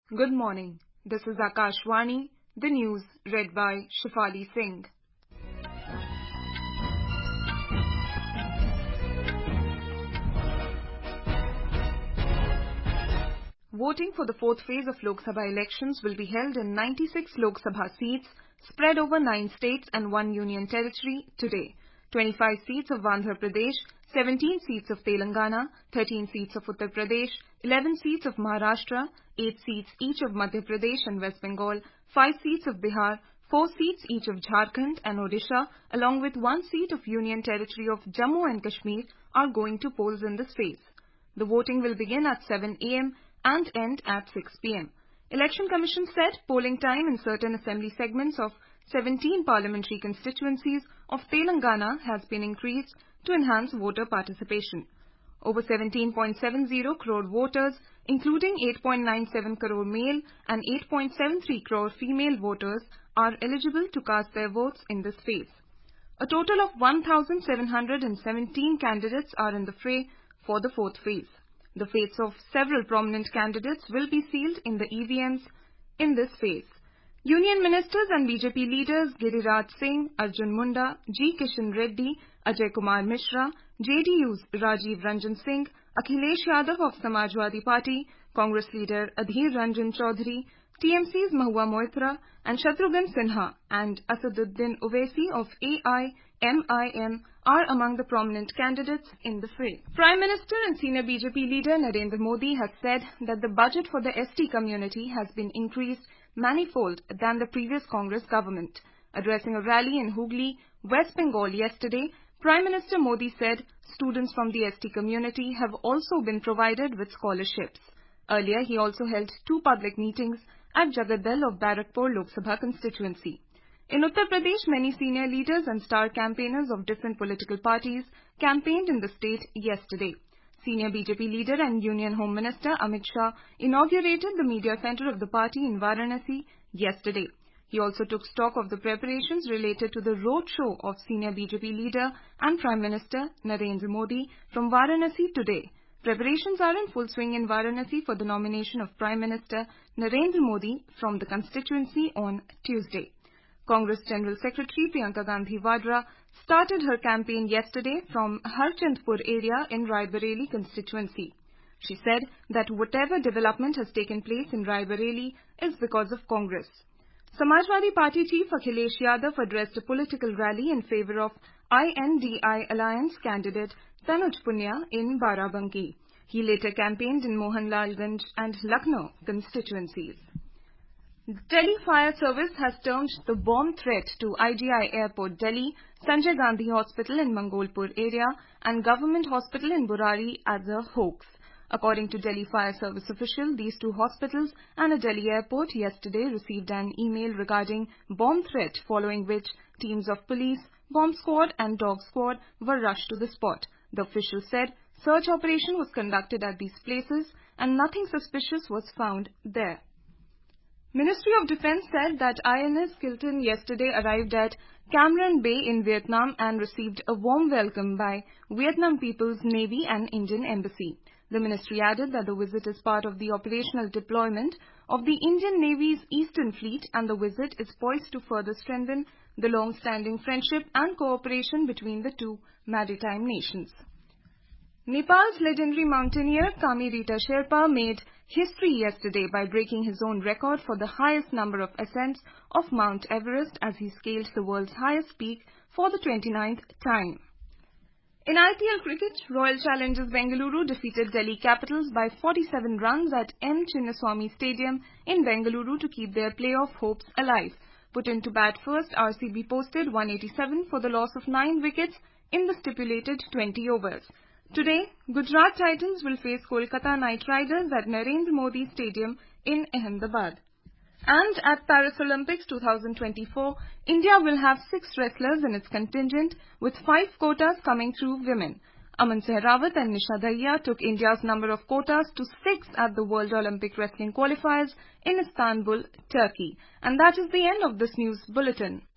Good morning. This is Akashvani, the news read by Shifali Singh. Voting for the fourth phase of Lok Sabha elections will be held in 96 Lok Sabha seats spread over 9 states and 1 union territory today. 25 seats of Andhra Pradesh, 17 seats of Telangana, 13 seats of Uttar Pradesh, 11 seats of Maharashtra, 8 seats each of Madhya Pradesh and West Bengal, 5 seats of Bihar, 4 seats each of Jharkhand and Odisha, along with 1 seat of Union Territory of Jammu and Kashmir are going to polls in this phase. The voting will begin at 7 a.m. and end at 6 p.m. Election Commission said polling time in certain assembly segments of 17 parliamentary constituencies of Telangana has been increased to enhance voter participation. Over 17.70 crore voters, including 8.97 crore male and 8.73 crore female voters, are eligible to cast their votes in this phase. A total of 1,717 candidates are in the fray for the fourth phase. The fates of several prominent candidates will be sealed in the EVMs in this phase. Union ministers and BJP leaders Giriraj Singh, Arjun Munda, G. Kishan Reddy, Ajay Kumar Mishra, JDU's Rajiv Ranjan Singh, Akhilesh Yadav of Samajwadi Party, Congress leader Adhir Ranjan Chaudhary, TMC's Mahua Moitra and Shatrughan Sinha and Asaduddin Owaisi of AIMIM are among the prominent candidates in the fray. Prime Minister and senior BJP leader Narendra Modi has said that the budget for the ST community has been increased manifold than the previous Congress government. Addressing a rally in Hooghly, West Bengal yesterday, Prime Minister Modi said students from the ST community have also been provided with scholarships. Earlier, he also held 2 public meetings at Jagaddal of Barakpur Lok Sabha constituency. In Uttar Pradesh, many senior leaders and star campaigners of different political parties campaigned in the state yesterday. Senior BJP leader and Union Home Minister Amit Shah inaugurated the media center of the party in Varanasi yesterday. He also took stock of the preparations related to the roadshow of senior BJP leader and Prime Minister Narendra Modi from Varanasi today. Preparations are in full swing in Varanasi for the nomination of Prime Minister Narendra Modi from the constituency on Tuesday. Congress General Secretary Priyanka Gandhi Vadra started her campaign yesterday from Harchandpur area in Raebareli constituency. She said that whatever development has taken place in Raebareli is because of Congress. Samajwadi Party Chief Akhilesh Yadav addressed a political rally in favour of INDI Alliance candidate Tanuj Punya in Barabanki. He later campaigned in Mohanlalganj and Lucknow constituencies. Delhi Fire Service has termed the bomb threat to IGI Airport Delhi, Sanjay Gandhi Hospital in Mangolpur area and Government Hospital in Burari as a hoax. According to Delhi Fire Service official, these 2 hospitals and a Delhi airport yesterday received an email regarding bomb threat, following which teams of police, bomb squad and dog squad were rushed to the spot. The official said search operation was conducted at these places and nothing suspicious was found there. Ministry of Defence said that INS Kilton yesterday arrived at Cam Ranh Bay in Vietnam and received a warm welcome by Vietnam People's Navy and Indian Embassy. The ministry added that the visit is part of the operational deployment of the Indian Navy's Eastern Fleet and the visit is poised to further strengthen the long-standing friendship and cooperation between the 2 maritime nations. Nepal's legendary mountaineer Kami Rita Sherpa made history yesterday by breaking his own record for the highest number of ascents of Mount Everest as he scaled the world's highest peak for the 29th time. In IPL cricket, Royal Challengers Bengaluru defeated Delhi Capitals by 47 runs at M. Chinnaswamy Stadium in Bengaluru to keep their playoff hopes alive. Put into bat first, RCB posted 187 for the loss of 9 wickets in the stipulated 20 overs. Today, Gujarat Titans will face Kolkata Knight Riders at Narendra Modi Stadium in Ahmedabad. And at Paris Olympics 2024, India will have 6 wrestlers in its contingent, with 5 quotas coming through women. Aman Sehrawat and Nisha Dahiya took India's number of quotas to 6 at the World Olympic Wrestling Qualifiers in Istanbul, Turkey. And that is the end of this news bulletin.